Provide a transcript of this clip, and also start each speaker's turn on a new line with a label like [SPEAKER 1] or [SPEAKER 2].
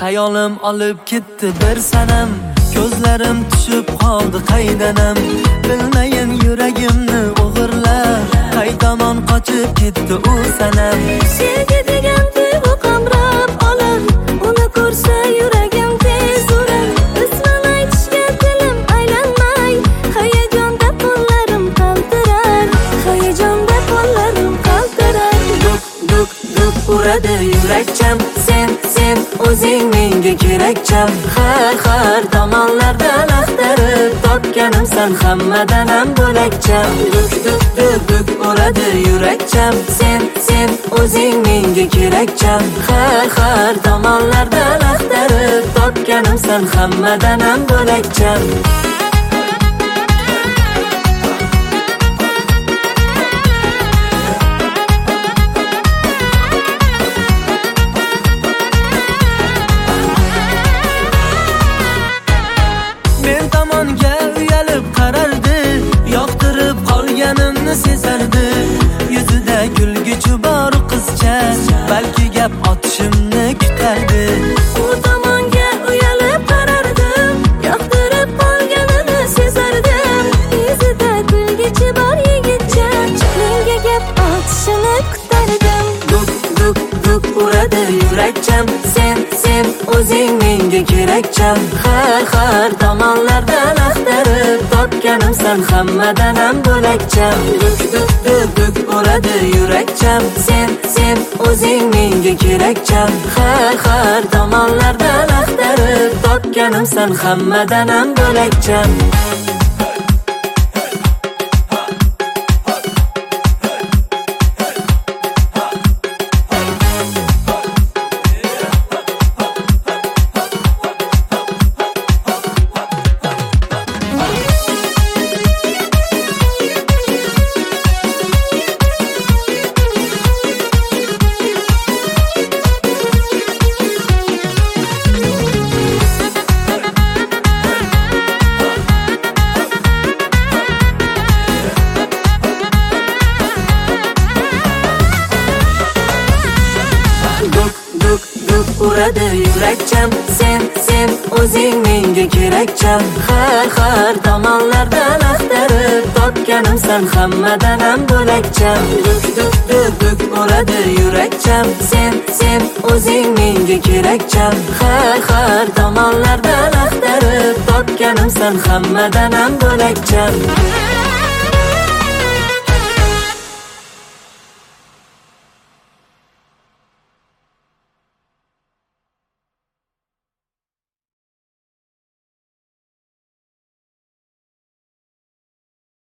[SPEAKER 1] Xayolim olib ketdi bir sanam, ko'zlarim tushib qoldi qaydanam. Bilmayin yuragimni o'g'irlar, qay tomon qochib ketdi u sanam.
[SPEAKER 2] Sevgi degan tuyg'u qamrab olar, uni ko'rsa yuragim tez urar. Ismini aytishga dilim aylanmay, hayajonda qo'llarim qaltirar, hayajonda qo'llarim qaltirar.
[SPEAKER 1] Duk duk duk uradi yurakcham, sen o'zing menga kerakcham. Har tomonlardan axtarib topganim sen hammadan ham bo'lakcham. Duk duk duk duk uradi yurakcham, sen o'zing menga kerakcham. Har tomonlardan axtarib topganim sen hammadan ham bo'lakcham. Men tomonga uyalib qarardi, yoqtirib qolganimni sezardi. Yuzida kulguchi bor qizcha, balki gap otishimni kutardi.
[SPEAKER 2] U tomonga uyalib qarardim, yoqtirib qolganini sezardim. Yuzida kulguchi bor yigitcha, menga gap otishini kutardim.
[SPEAKER 1] Duk duk duk uradi yurakcham, sen o'zing menga kerakcham. Har tomonlardan axtarib topganim sen hammadan ham bo'lakcham. Duk duk duk duk uradi yurakcham, sen o'zing menga kerakcham. Har tomonlardan axtarib topganim sen hammadan ham bo'lakcham. Uradi yurakcham, sen o'zing menga kerakcham. Har tomonlardan axtarib topganim sen hammadan ham bo'lakcham. Duk duk duk duk uradi yurakcham, sen o'zing menga kerakcham. Har tomonlardan axtarib topganim sen hammadan ham bo'lakcham.